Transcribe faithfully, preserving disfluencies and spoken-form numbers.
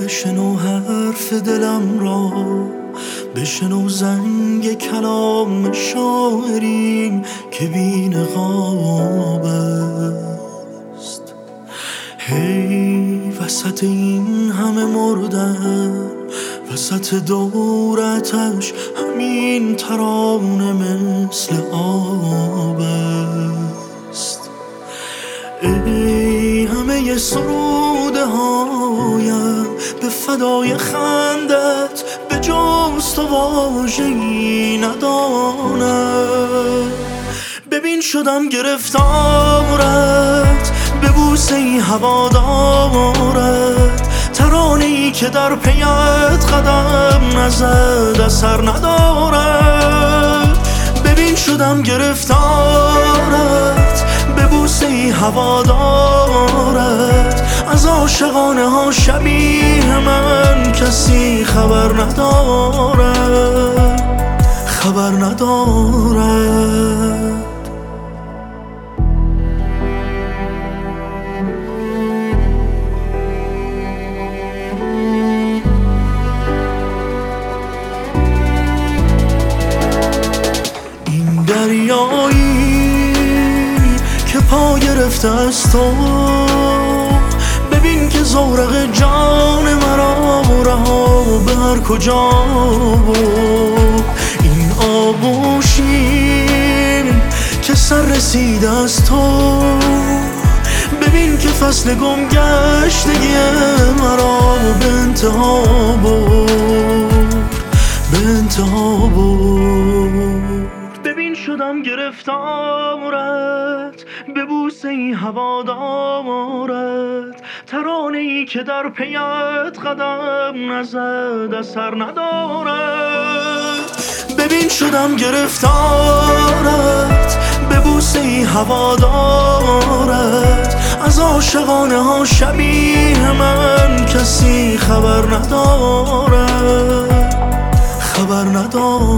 بشنو حرف دلم را، بشنو زنگ کلام شاعرین که بی نقاب است. هی وسط این همه مردن، وسط دورتش همین ترانه مثل آب است. ای همه سروده هایم به فدای خندت، به جز تو واژه‌ای ندانم. ببین شدم گرفتارت، به بوسه‌ای هوادارت، ترانه‌ای که در پیت قدم نزد اثر ندارد. ببین شدم گرفتارت، به بوسه‌ای هوادارت، از عاشقانه ها شبیه من کسی خبر ندارد، خبر ندارد. این دریایی که پا گرفته از تو، ببین که زورق جان مرا رها به هر کجا بود. این آغوشی که سر رسید از تو، ببین که فصل گم گشتگی مرا به انتها برد، به انتها برد. ببین شدم گرفتارت، به بوسه‌ای هوادارت، ترانه‌ای که در پیت قدم نزد اثر ندارد. ببین شدم گرفتارت، به بوسه‌ای هوادارت، از عاشقانه ها شبیه من کسی خبر ندارد، خبر ندارد.